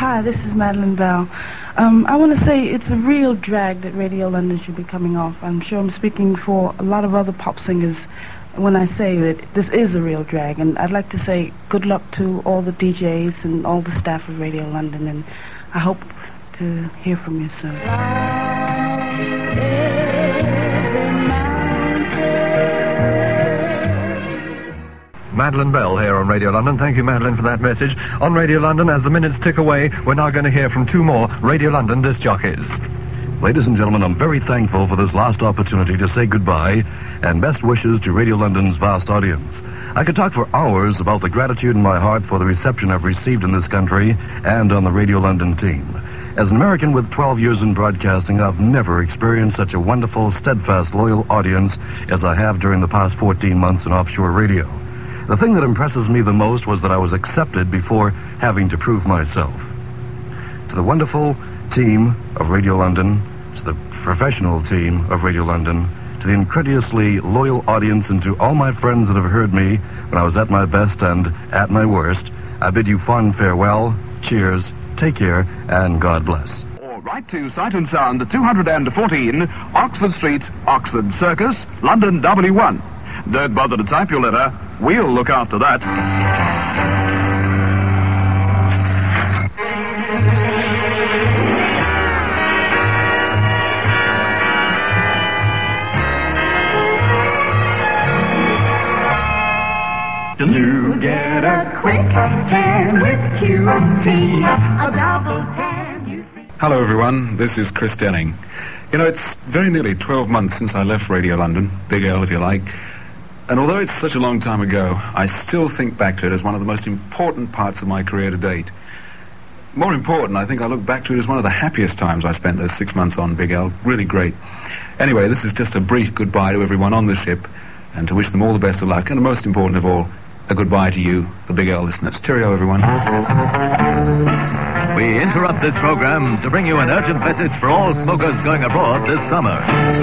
Hi, this is Madeline Bell. I want to say it's a real drag that Radio London should be coming off. I'm sure I'm speaking for a lot of other pop singers when I say that this is a real drag. And I'd like to say good luck to all the DJs and all the staff of Radio London, and I hope to hear from you soon. Madeline Bell here on Radio London. Thank you, Madeline, for that message. On Radio London, as the minutes tick away, we're now going to hear from two more Radio London disc jockeys. Ladies and gentlemen, I'm very thankful for this last opportunity to say goodbye and best wishes to Radio London's vast audience. I could talk for hours about the gratitude in my heart for the reception I've received in this country and on the Radio London team. As an American with 12 years in broadcasting, I've never experienced such a wonderful, steadfast, loyal audience as I have during the past 14 months in offshore radio. The thing that impresses me the most was that I was accepted before having to prove myself. To the wonderful team of Radio London, to the professional team of Radio London, to the incredulously loyal audience, and to all my friends that have heard me when I was at my best and at my worst, I bid you fond farewell, cheers, take care, and God bless. Or write to Sight and Sound, 214, Oxford Street, Oxford Circus, London W1. Don't bother to type your letter. We'll look after that. You get a quick tan with QT, a double tan, you see. Hello, everyone. This is Chris Denning. You know, it's very nearly 12 months since I left Radio London, Big L if you like. And although it's such a long time ago, I still think back to it as one of the most important parts of my career to date. More important, I think I look back to it as one of the happiest times I spent those 6 months on Big L. Really great. Anyway, this is just a brief goodbye to everyone on the ship, and to wish them all the best of luck, and most important of all, a goodbye to you, the Big L listeners. Cheerio, everyone. We interrupt this program to bring you an urgent message for all smokers going abroad this summer.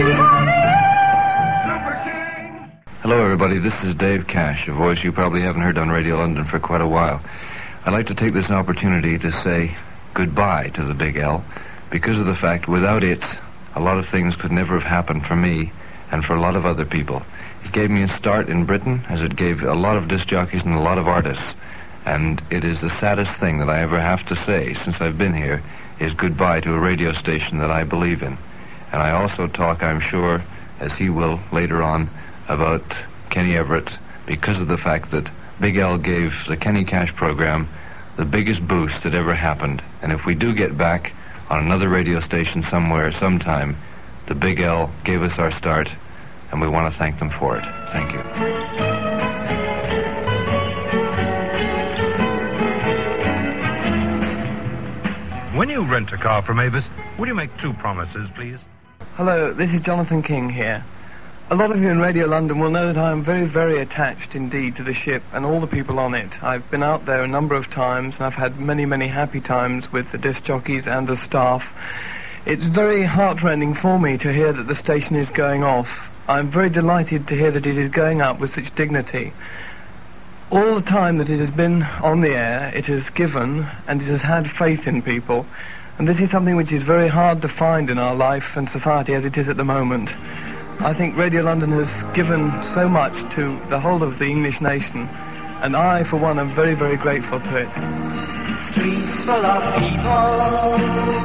Hello, everybody. This is Dave Cash, a voice you probably haven't heard on Radio London for quite a while. I'd like to take this opportunity to say goodbye to the Big L, because of the fact without it, a lot of things could never have happened for me and for a lot of other people. It gave me a start in Britain, as it gave a lot of disc jockeys and a lot of artists. And it is the saddest thing that I ever have to say since I've been here is goodbye to a radio station that I believe in. And I also talk, I'm sure, as he will later on, about Kenny Everett, because of the fact that Big L gave the Kenny Cash program the biggest boost that ever happened. And if we do get back on another radio station somewhere, sometime, the Big L gave us our start, and we want to thank them for it. Thank you. When you rent a car from Avis, will you make two promises, please? Hello, this is Jonathan King here. A lot of you in Radio London will know that I am very, very attached indeed to the ship and all the people on it. I've been out there a number of times, and I've had many, many happy times with the disc jockeys and the staff. It's very heartrending for me to hear that the station is going off. I'm very delighted to hear that it is going up with such dignity. All the time that it has been on the air, it has given and it has had faith in people. And this is something which is very hard to find in our life and society as it is at the moment. I think Radio London has given so much to the whole of the English nation, and I, for one, am very, very grateful to it. Streets full of people